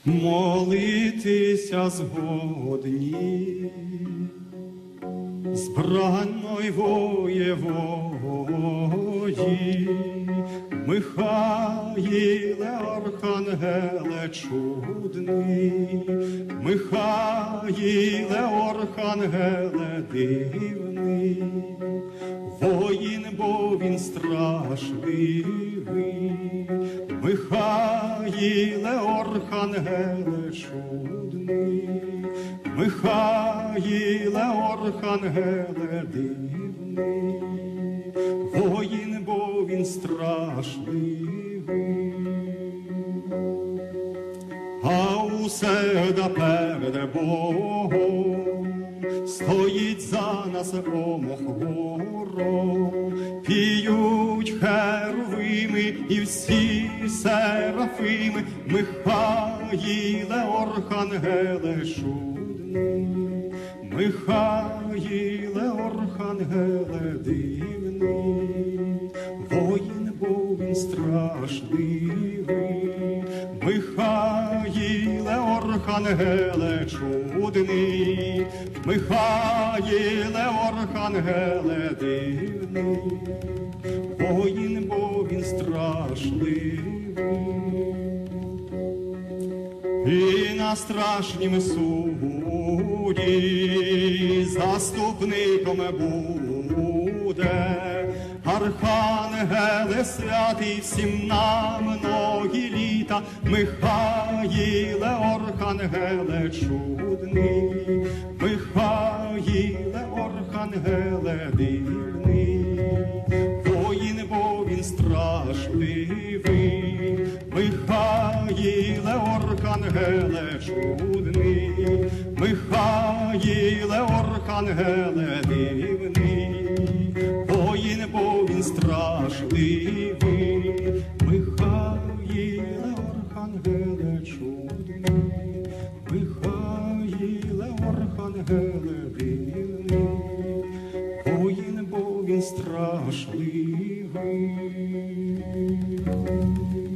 молитися згодні, збранной воєводі, Михаїле, архангеле чудний, Михаїле, архангеле дивний, воїн, бо він страшливий, Михаїле, архангеле чудний, Михаїле, архангеле дивний, воїн, бо він страшливий. А уседа перед Богом стоїть за нас омохвором, піють херувими і всі серафими, Михаїле, архангеле чудний, Михаїле, архангеле дивний, воїн, бо він страшливий, Михаїле, архангеле чудний, Михаїле, архангеле дивний, воїн, бо він страшливий. І на страшнім суді заступником буде архангеле святий всім на многі літа, Михаїле, архангеле чудний, Михаїле, архангеле дивний, воїн, бо він страшливий, Михаїле, архангеле чудний, Михаїле, архангеле дивний, воїн, бо він страшливий, Михаїле, архангеле чудний, Михаїле, архангеле дивний, воїн, бо він страшливий.